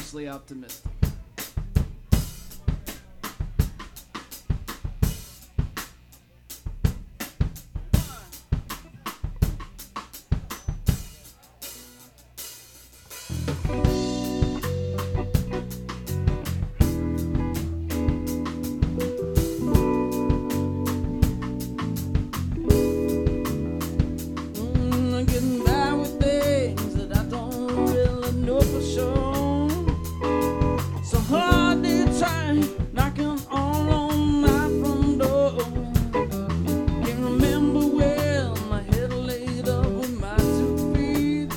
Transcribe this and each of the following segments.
cautiously optimistic. Getting by with things that I don't really know for sure. So hard they try knocking all on my front door. Can't remember where my head laid up with my 2 feet.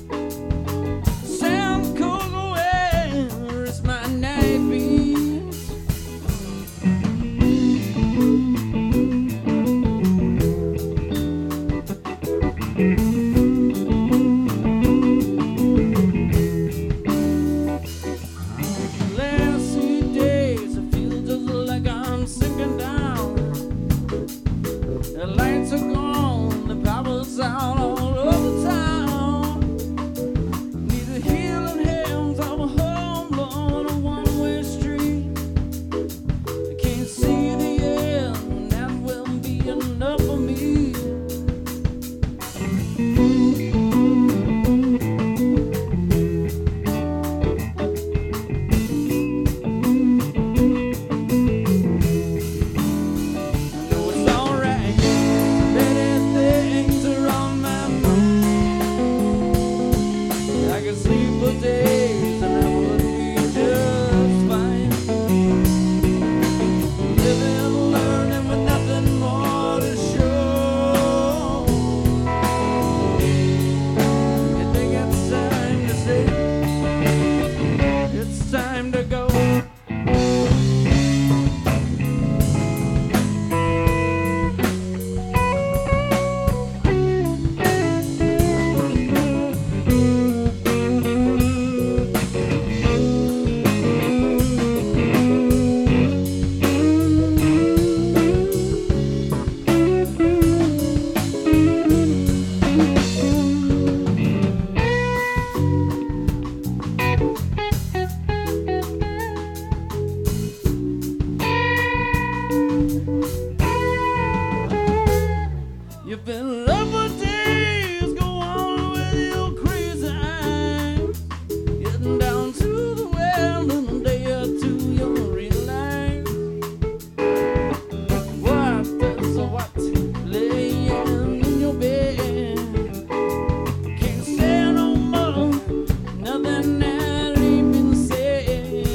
Sound cold away, it's my night beat. Last 3 days, I feel just like I'm sinking down. The lights are gone, the power's out all over town. Need the healing hands of a home, Lord, a one-way street. I can't see the end, that will be enough for me. No, it's alright. Many things are on my mind. I could sleep for days and I would be just fine. Living, learning with nothing more to show. You think it's time to say it's time to go? You've been up for days, go on with your crazy eyes. Getting down to the well in a day or two, you'll realize what is what laying in your bed. Can't say no more, nothing that ain't been said.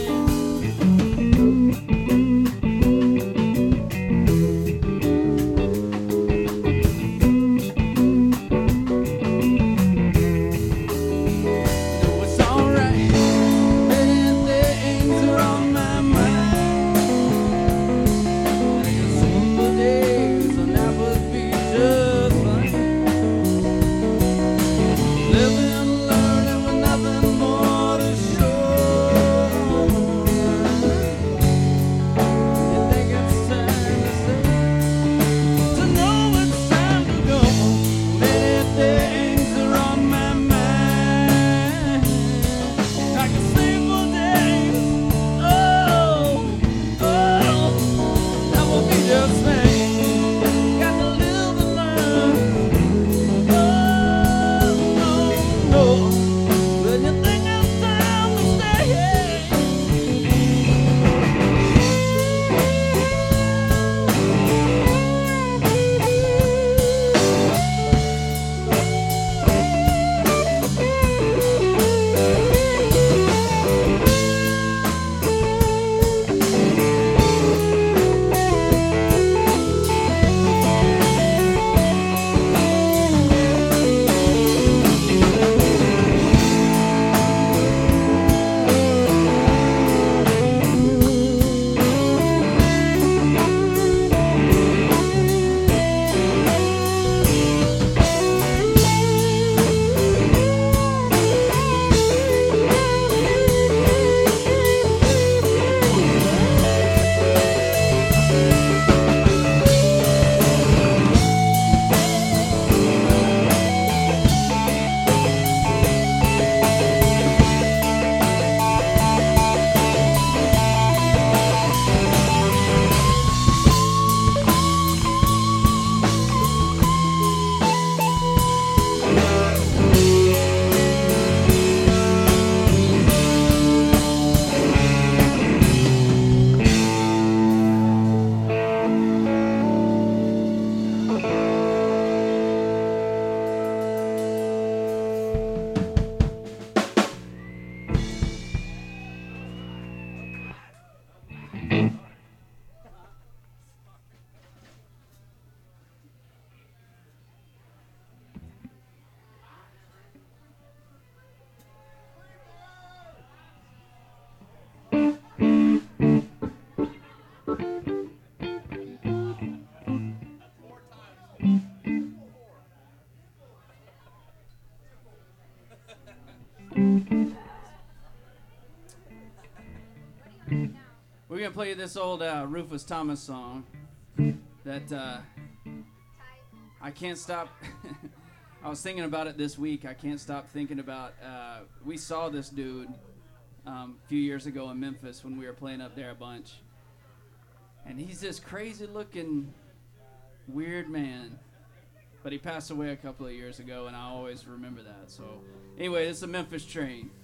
We're going to play you this old Rufus Thomas song that I can't stop. I was thinking about it this week. I can't stop thinking about. We saw this dude a few years ago in Memphis when we were playing up there a bunch. And he's this crazy-looking, weird man. But he passed away a couple of years ago, and I always remember that. So, anyway, it's the Memphis Train.